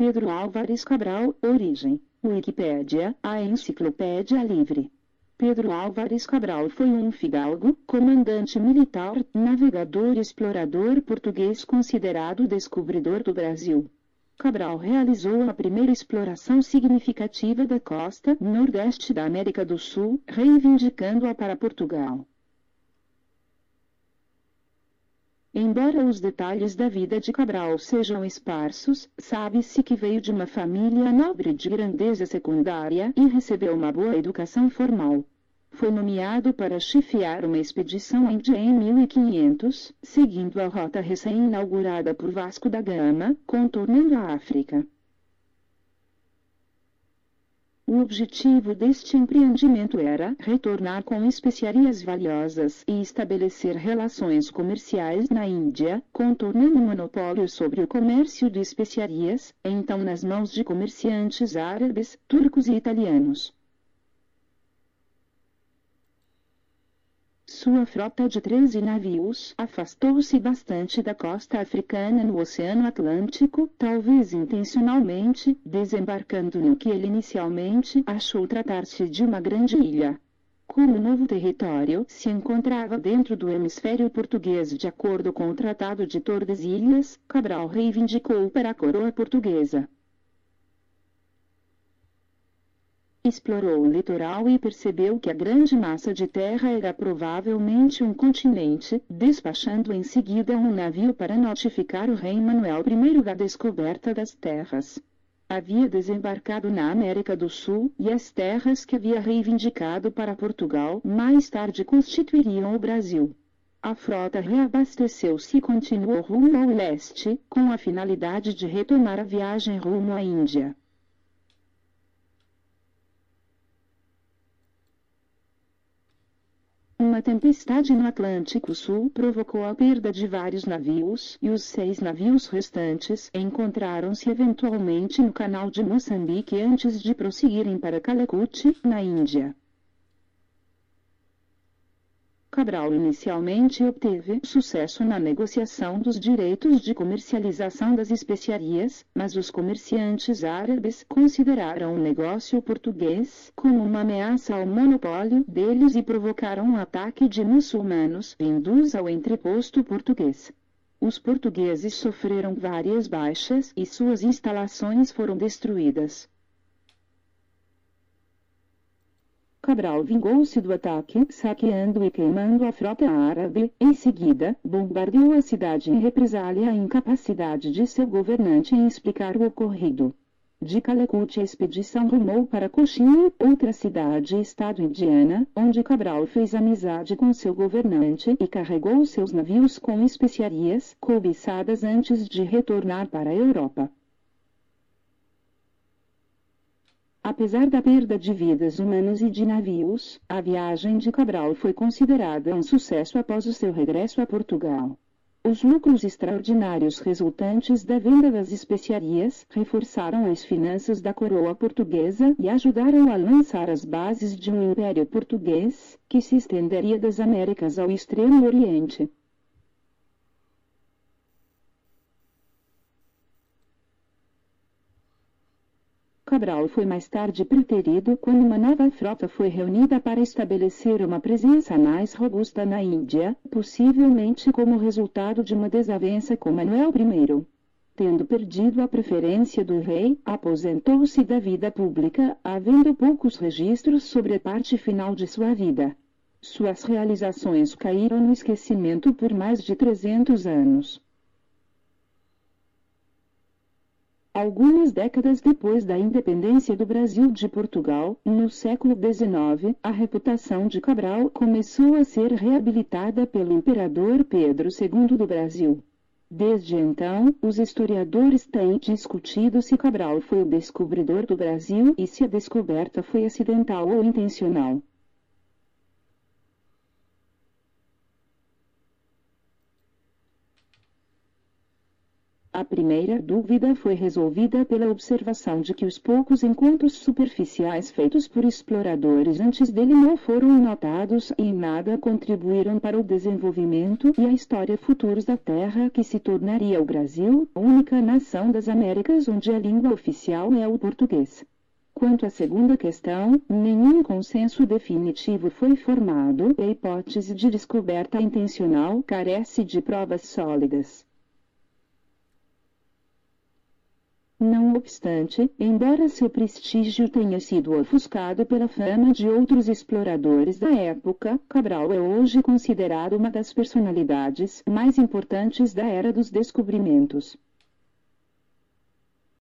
Pedro Álvares Cabral, origem. Wikipédia, a enciclopédia livre. Pedro Álvares Cabral foi um fidalgo, comandante militar, navegador e explorador português considerado o descobridor do Brasil. Cabral realizou a primeira exploração significativa da costa nordeste da América do Sul, reivindicando-a para Portugal. Embora os detalhes da vida de Cabral sejam esparsos, sabe-se que veio de uma família nobre de grandeza secundária e recebeu uma boa educação formal. Foi nomeado para chefiar uma expedição índia em 1500, seguindo a rota recém-inaugurada por Vasco da Gama, contornando a África. O objetivo deste empreendimento era retornar com especiarias valiosas e estabelecer relações comerciais na Índia, contornando o monopólio sobre o comércio de especiarias, então nas mãos de comerciantes árabes, turcos e italianos. Sua frota de 13 navios afastou-se bastante da costa africana no Oceano Atlântico, talvez intencionalmente, desembarcando no que ele inicialmente achou tratar-se de uma grande ilha. Como o novo território se encontrava dentro do hemisfério português de acordo com o Tratado de Tordesilhas, Cabral reivindicou para a coroa portuguesa. Explorou o litoral e percebeu que a grande massa de terra era provavelmente um continente, despachando em seguida um navio para notificar o rei Manuel I da descoberta das terras. Havia desembarcado na América do Sul, e as terras que havia reivindicado para Portugal mais tarde constituiriam o Brasil. A frota reabasteceu-se e continuou rumo ao leste, com a finalidade de retomar a viagem rumo à Índia. Uma tempestade no Atlântico Sul provocou a perda de vários navios, e os 6 navios restantes encontraram-se eventualmente no canal de Moçambique antes de prosseguirem para Calicut, na Índia. Cabral inicialmente obteve sucesso na negociação dos direitos de comercialização das especiarias, mas os comerciantes árabes consideraram o negócio português como uma ameaça ao monopólio deles e provocaram um ataque de muçulmanos vindos ao entreposto português. Os portugueses sofreram várias baixas e suas instalações foram destruídas. Cabral vingou-se do ataque, saqueando e queimando a frota árabe. Em seguida, bombardeou a cidade em represália à incapacidade de seu governante em explicar o ocorrido. De Calicut a expedição rumou para Cochin, outra cidade-estado indiana, onde Cabral fez amizade com seu governante e carregou seus navios com especiarias cobiçadas antes de retornar para a Europa. Apesar da perda de vidas humanas e de navios, a viagem de Cabral foi considerada um sucesso após o seu regresso a Portugal. Os lucros extraordinários resultantes da venda das especiarias reforçaram as finanças da coroa portuguesa e ajudaram a lançar as bases de um império português, que se estenderia das Américas ao Extremo Oriente. Cabral foi mais tarde preterido quando uma nova frota foi reunida para estabelecer uma presença mais robusta na Índia, possivelmente como resultado de uma desavença com Manuel I. Tendo perdido a preferência do rei, aposentou-se da vida pública, havendo poucos registros sobre a parte final de sua vida. Suas realizações caíram no esquecimento por mais de 300 anos. Algumas décadas depois da independência do Brasil de Portugal, no século XIX, a reputação de Cabral começou a ser reabilitada pelo imperador Pedro II do Brasil. Desde então, os historiadores têm discutido se Cabral foi o descobridor do Brasil e se a descoberta foi acidental ou intencional. A primeira dúvida foi resolvida pela observação de que os poucos encontros superficiais feitos por exploradores antes dele não foram notados e em nada contribuíram para o desenvolvimento e a história futuros da Terra, que se tornaria o Brasil, a única nação das Américas onde a língua oficial é o português. Quanto à segunda questão, nenhum consenso definitivo foi formado e a hipótese de descoberta intencional carece de provas sólidas. Não obstante, embora seu prestígio tenha sido ofuscado pela fama de outros exploradores da época, Cabral é hoje considerado uma das personalidades mais importantes da Era dos Descobrimentos.